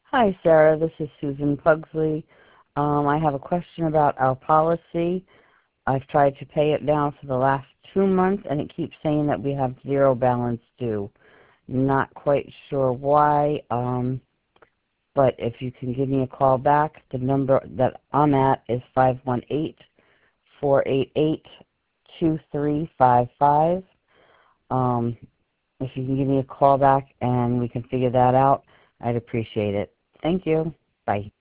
Hi, Sarah. This is Susan Pugsley. I have a question about our policy. I've tried to pay it now for the last 2 months, and it keeps saying that we have zero balance due. Not quite sure why, but if you can give me a call back, the number that I'm at is 518-488-2355. If you can give me a call back and we can figure that out, I'd appreciate it. Thank you. Bye.